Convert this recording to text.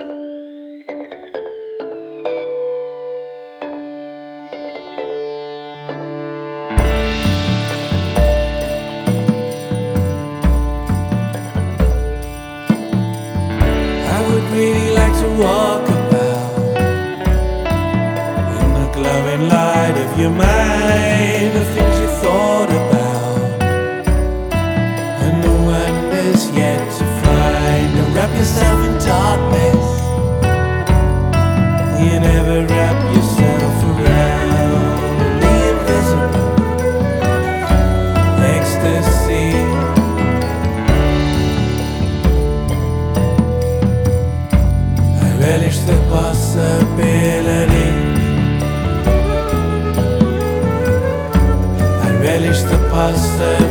I would really like to walk about in the glowing light of your mind, the things you thought about and the wonders yet to find. Don't wrap yourself in darkness, you never wrap yourself around the invisible ecstasy. I relish the possibility, I relish the possibility.